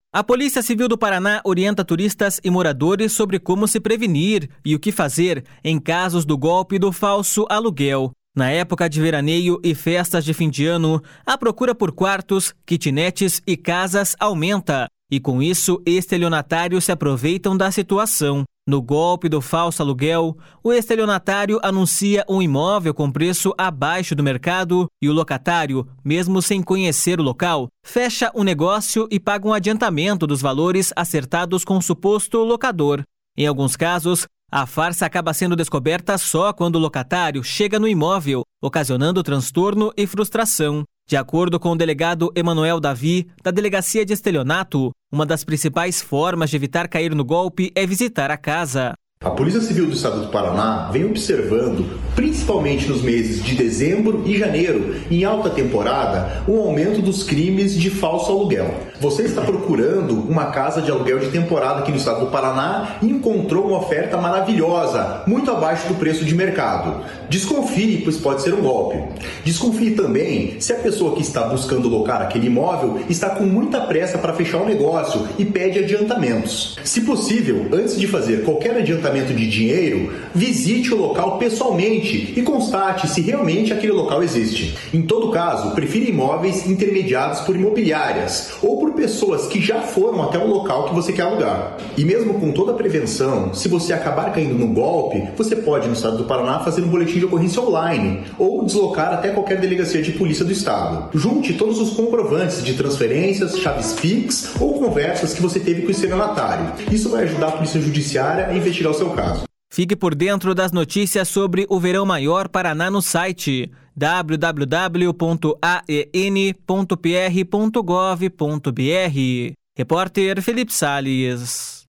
A Polícia Civil do Paraná orienta turistas e moradores sobre como se prevenir e o que fazer em casos do golpe do falso aluguel. Na época de veraneio e festas de fim de ano, a procura por quartos, kitnets e casas aumenta. E com isso, estelionatários se aproveitam da situação. No golpe do falso aluguel, o estelionatário anuncia um imóvel com preço abaixo do mercado e o locatário, mesmo sem conhecer o local, fecha o negócio e paga um adiantamento dos valores acertados com o suposto locador. Em alguns casos, a farsa acaba sendo descoberta só quando o locatário chega no imóvel, ocasionando transtorno e frustração. De acordo com o delegado Emanuel Davi, da Delegacia de Estelionato, uma das principais formas de evitar cair no golpe é visitar a casa. A Polícia Civil do Estado do Paraná vem observando, principalmente nos meses de dezembro e janeiro, em alta temporada, um aumento dos crimes de falso aluguel. Você está procurando uma casa de aluguel de temporada aqui no Estado do Paraná e encontrou uma oferta maravilhosa, muito abaixo do preço de mercado. Desconfie, pois pode ser um golpe. Desconfie também se a pessoa que está buscando locar aquele imóvel está com muita pressa para fechar o negócio e pede adiantamentos. Se possível, antes de fazer qualquer adiantamento de dinheiro, visite o local pessoalmente e constate se realmente aquele local existe. Em todo caso, prefira imóveis intermediados por imobiliárias ou por pessoas que já foram até o local que você quer alugar. E mesmo com toda a prevenção, se você acabar caindo no golpe, você pode, no estado do Paraná, fazer um boletim de ocorrência online ou deslocar até qualquer delegacia de polícia do estado. Junte todos os comprovantes de transferências, chaves Pix ou conversas que você teve com o estelionatário. Isso vai ajudar a Polícia Judiciária a investigar o seu caso. Fique por dentro das notícias sobre o Verão Maior Paraná no site www.aen.pr.gov.br. Repórter Felipe Salles.